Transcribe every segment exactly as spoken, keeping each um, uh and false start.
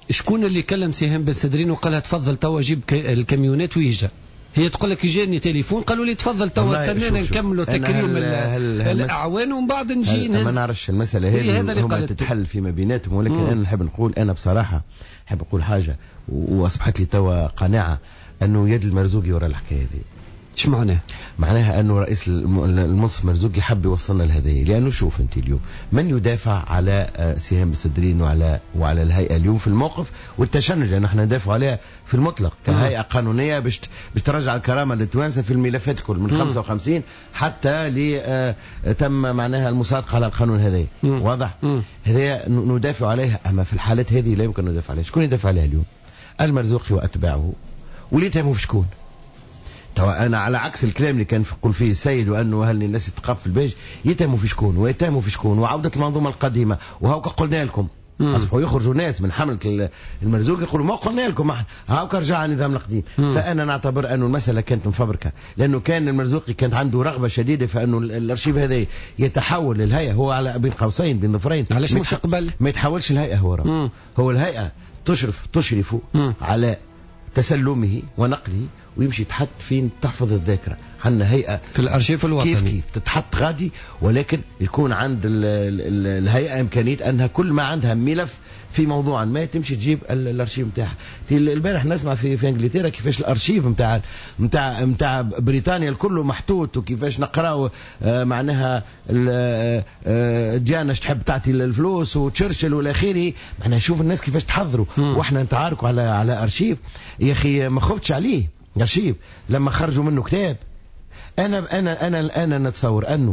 شكون اللي كلم سهام بن سدرين وقال لها تفضل توا جيب الكاميونات ويجا؟ هي تقول لك جاني تليفون قالوا لي تفضل توا استنانا نكملوا تكريم الاعوان ومن بعد نجي نهز. ما نعرفش المساله هذه هما تتحل فيما بيناتهم، ولكن مم. انا نحب نقول، انا بصراحه نحب نقول حاجه واصبحت لي توا قناعه انه يد المرزوقي وراء الحكايه هذه. ايش معناها؟ معناها انه رئيس المنصف مرزوقي حب يوصلنا لهذه، لانه شوف انت اليوم من يدافع على سهام السدرين وعلى وعلى الهيئه اليوم في الموقف والتشنج، لان احنا ندافع عليها في المطلق كهيئه قانونيه باش باش ترجع الكرامه للتوانسه في الملفات الكل من خمسة وخمسين حتى ل تم معناها المصادقه على القانون هذا. واضح؟ هذا ندافع عليها، اما في الحالات هذه لا يمكن ندافع عليها. شكون يدافع عليها اليوم؟ المرزوقي واتباعه، واللي يتهموا في شكون؟ توا انا على عكس الكلام اللي كان يقول فيه السيد وانه هل الناس تتقف في البيج، يتهموا في شكون ويتهموا في شكون وعوده المنظومه القديمه. وهاوك قلنا لكم اصبحوا يخرجوا ناس من حمله المرزوق يقولوا ما قلنا لكم احنا هاوك رجع النظام القديم. فانا نعتبر انه المساله كانت مفبركه، لانه كان المرزوقي كانت عنده رغبه شديده في انه الارشيف هذا يتحول للهيئه. هو على بين قوسين بين ظفرين، علاش مش قبل ما يتحولش الهيئه؟ هو رأى. هو الهيئه تشرف تشرف على تسلمه ونقله ويمشي تحط فين تحفظ الذاكره. عندنا هيئه في الارشيف الوطني كيف كيف تتحط غادي، ولكن يكون عند ال ال ال الهيئه امكانيه انها كل ما عندها ملف في موضوع ما تمشي تجيب الارشيف نتاعها. البارح نسمع في في انجلترا كيفاش الارشيف نتاع نتاع نتاع بريطانيا الكل محطوط، وكيفاش نقراو آه معناها آه ديانا تحب تعطي الفلوس وتشرشل والى اخره. معناها شوف الناس كيفاش تحضروا، واحنا نتعاركوا على على ارشيف يا اخي ما خفتش عليه. ارشيف لما خرجوا منه كتاب، انا انا انا انا نتصور انه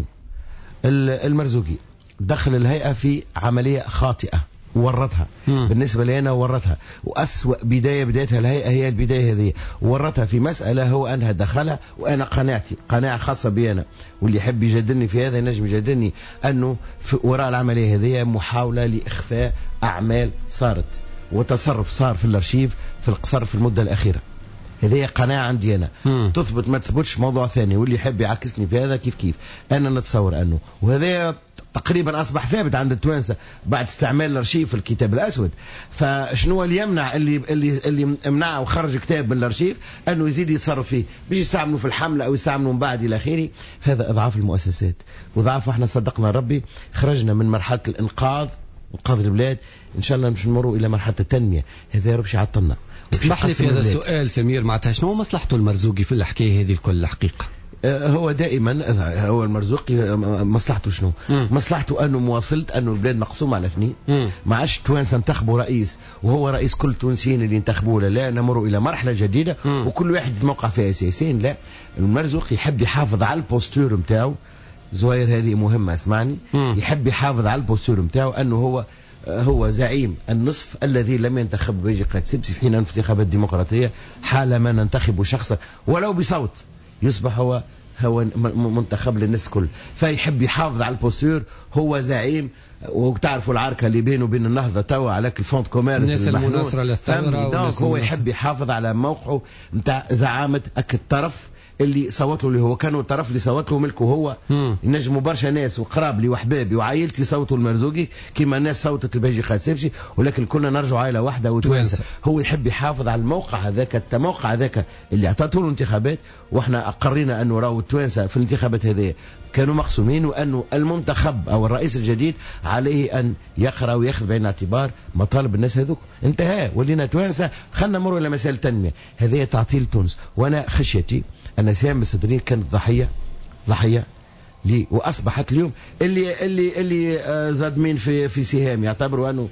المرزوقي دخل الهيئه في عمليه خاطئه ورطها. مم. بالنسبه لي انا ورطها، واسوأ بدايه بدايتها الهيئه هي البدايه هذه. ورطها في مساله هو انها دخلها، وانا قناعتي قناعه خاصه بي انا، واللي يحب يجادلني في هذا ينجم يجادلني، انه وراء العمليه هذه محاوله لاخفاء اعمال صارت وتصرف صار في الارشيف في القصر في المده الاخيره. هذه قناعه عندي انا. مم. تثبت ما تثبتش موضوع ثاني، واللي يحب يعكسني في هذا كيف كيف. انا نتصور انه وهذا تقريبا اصبح ثابت عند التوانسه بعد استعمال الارشيف في الكتاب الاسود. فشنو اللي يمنع اللي اللي اللي منع وخرج كتاب من الارشيف انه يزيد يتصرف فيه باش يستعملوا في الحمله او يستعملوا من بعد الى اخره. فهذا اضعاف المؤسسات وضعف. احنا صدقنا ربي خرجنا من مرحله الانقاذ انقاذ البلاد، ان شاء الله مش نمروا الى مرحله التنميه. هذا يا رب يعطلنا. اسمح لي في هذا السؤال سمير، معناتها شنو مصلحته المرزوقي في الحكايه هذه الكل الحقيقه؟ هو دائما هو المرزوقي مصلحته شنو؟ مم. مصلحته انه مواصله انه البلاد مقسومه على اثنين. ما عادش التوانسه انتخبوا رئيس وهو رئيس كل التونسيين اللي انتخبوه، لا نمروا الى مرحله جديده. مم. وكل واحد يتموقع فيها اساسيين. لا، المرزوقي يحب يحافظ على البوستور نتاعو. زوير هذه مهمه اسمعني. مم. يحب يحافظ على البوستور نتاعو انه هو هو زعيم النصف الذي لم ينتخب بيجي قد سبسي حين انتخابات ديمقراطيه. حالما ننتخب شخصا ولو بصوت يصبح هو هو منتخب للناس كل. فيحب يحافظ على البوستور. هو زعيم، وتعرفوا العركه اللي بينه وبين النهضه توا على الفونت كوميرس الناس المناصره للثوره. دونك هو يحب يحافظ على موقعه نتاع زعامه الطرف اللي صوت له، اللي هو كانوا الطرف اللي صوت له ملكه هو. ينجموا برشا ناس وقراب لي وحبابي وعائلتي صوتوا المرزوقي كما الناس صوتت البيجي خالد سيفشي، ولكن كنا نرجع عائله واحده وتوانسه. هو يحب يحافظ على الموقع هذاك، الموقع هذاك اللي اعطته له الانتخابات. واحنا اقرينا انه راهو التوانسه في الانتخابات هذه كانوا مقسومين، وانه المنتخب او الرئيس الجديد عليه ان يقرا وياخذ بعين الاعتبار مطالب الناس هذوك. انتهى، ولينا توانسه. خلينا نمروا الى مسائل التنميه. هذه تعطيل تونس. وانا خشيتي أن سهام السدرين كانت ضحية ضحية لي، وأصبحت اليوم اللي اللي اللي زاد مين في في سهام يعتبروا أنه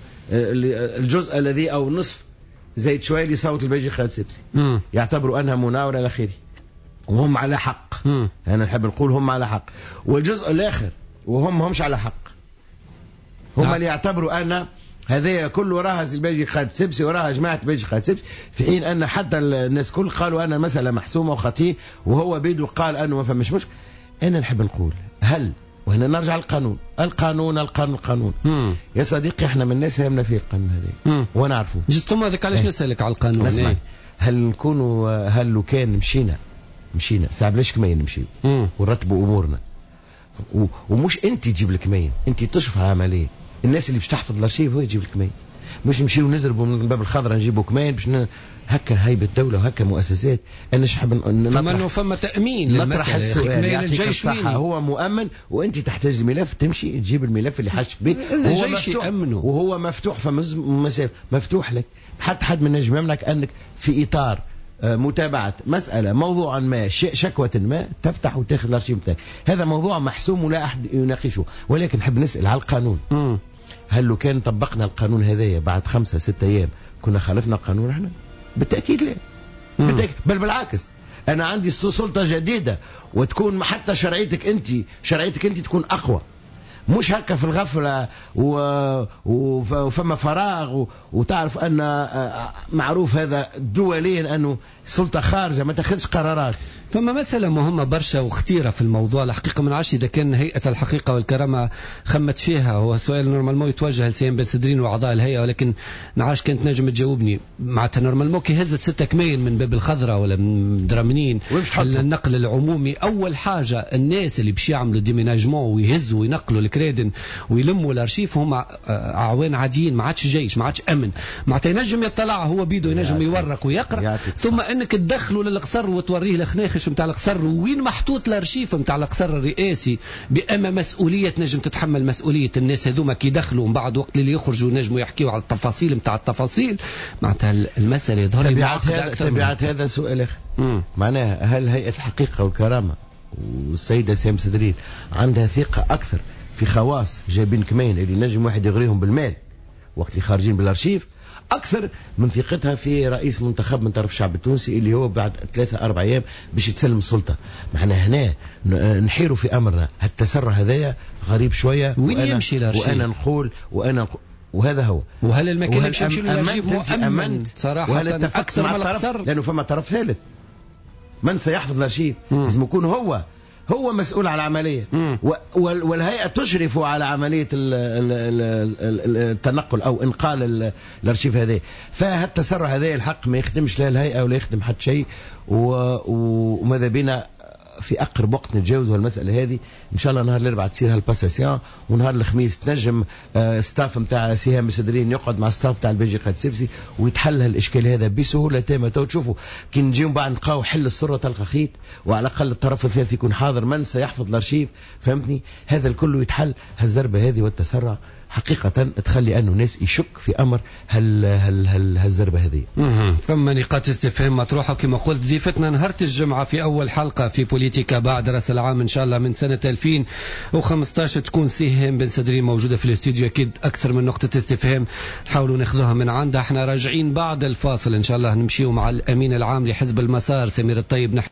الجزء الذي أو النصف زيد شوية اللي صوت البيجي خالد سبسي يعتبروا أنها مناورة إلى آخره، وهم على حق. مم. أنا نحب نقول هم على حق. والجزء الآخر وهم همش على حق، هم لا. اللي يعتبروا أن هذا كله وراها البيجي خالد سبسي وراها جماعة البيجي خالد سبسي، في حين أن حتى الناس كل قالوا أن المسألة محسومة وخطير، وهو بيدو قال أنه ما فمش مشكلة. أنا نحب نقول هل، وهنا نرجع للقانون القانون القانون القانون مم. يا صديقي احنا من الناس همنا في القانون هذا ونعرفه. ثم هذاك علاش نسألك على القانون. اسمع، هل نكونوا هل لو كان مشينا مشينا ساعة ليش كمين نمشي ونرتبوا أمورنا، ومش أنت تجيب لك مين، أنت تشرف على عملية. الناس اللي باش تحفظ الارشيف هو يجيب لك مين. باش نمشيو نزربوا من باب الخضراء نجيبوا كمان باش ن... هكا هيبه الدوله وهكا مؤسسات. انا نحب ثم انه فما تامين نطرح السؤال يعطيك الصحه، هو مؤمن وانت تحتاج الملف تمشي تجيب الملف اللي حاجتك به وهو مفتوح وهو مفتوح فمسافه مفتوح لك. حتى حد من نجم يمنعك انك في اطار متابعة مسألة موضوعا ما شكوى ما تفتح وتاخذ الارشيف بتاعك. هذا موضوع محسوم ولا أحد يناقشه. ولكن نحب نسأل على القانون. م. هل لو كان طبقنا القانون هذايا بعد خمسة ستة أيام كنا خالفنا القانون احنا؟ بالتأكيد لا. بالتأكيد. بل بالعكس أنا عندي سلطة جديدة وتكون حتى شرعيتك أنت شرعيتك أنت تكون أقوى. مش هكا في الغفلة وفما فراغ وتعرف أن معروف هذا دوليا أنه سلطة خارجة ما تاخذش قرارات. فما مسألة مهمة برشا وخطيرة في الموضوع الحقيقة. من عشي إذا كان هيئة الحقيقة والكرامة خمت فيها، هو سؤال نورمالمو يتوجه لسيام بن سدرين وأعضاء الهيئة، ولكن نعرفش كانت نجم تجاوبني. معناتها نورمالمو كي هزت ستة كمين من باب الخضراء ولا من درامنين النقل العمومي، أول حاجة الناس اللي باش يعملوا ديميناجمون ويهزوا وينقلوا الكريدن ويلموا الارشيف هم أعوان عاديين، ما عادش جيش، ما عادش أمن. معناتها ينجم يطلع هو بيدو ينجم يورق ويقرأ، ثم أنك تدخلوا للقصر وتوريه الخناخش نتاع القصر وين محطوط الارشيف نتاع القصر الرئاسي، بأما مسؤولية نجم تتحمل مسؤولية الناس هذوما كي يدخلوا من بعد وقت اللي يخرجوا نجموا يحكيوا على التفاصيل نتاع التفاصيل. معناتها المسألة يظهر لي معقدة أكثر. تبعات هذا سؤال آخر، معناها هل هيئة الحقيقة والكرامة والسيدة سام سدرين عندها ثقة أكثر في خواص جايبين كمين اللي نجم واحد يغريهم بالمال وقت اللي خارجين بالارشيف أكثر من ثقتها في رئيس منتخب من طرف الشعب التونسي اللي هو بعد ثلاثة أربع أيام باش يتسلم السلطة؟ معنا هنا نحيروا في أمرنا. التسرع هذايا غريب شوية. وين يمشي الارشيف؟ وأنا نقول وأنا نقول وهذا هو. وهل المكان اللي يمشي الارشيف مؤمن صراحة أكثر من القصر؟ لأنه فما طرف ثالث. من سيحفظ الارشيف؟ لازم يكون هو هو مسؤول على العملية، والهيئة تشرف على عملية التنقل أو إنقال الأرشيف هذا. فهالتسرع هذا الحق ما يخدمش لا الهيئة ولا يخدم حد شيء، وماذا بينا في أقرب وقت نتجاوزوا المسألة هذه إن شاء الله. نهار الأربعاء تصير هالباساسيون، ونهار الخميس تنجم آه ستاف نتاع سهام سدرين يقعد مع ستاف نتاع البيجي قد سيفسي ويتحل هالإشكال هذا بسهولة تامة. تو تشوفوا كي نجيو بعد نلقاو حل السرة تلقى خيط، وعلى الأقل الطرف الثالث يكون حاضر من سيحفظ الأرشيف. فهمتني؟ هذا الكل يتحل. هالزربة هذه والتسرع حقيقة تخلي أنه ناس يشك في أمر هال هال هال هالزربة هذه. ثم نقاط استفهام مطروحة كما قلت. ضيفتنا نهار الجمعة في أول حلقة في بوليتيكا بعد رأس العام إن شاء الله من سنة ألفين وخمسطاش تكون سهام بن سدرين موجودة في الاستوديو. أكيد أكثر من نقطة استفهام نحاولوا ناخذوها من عندها. احنا راجعين بعد الفاصل إن شاء الله نمشيوا مع الأمين العام لحزب المسار سمير الطيب.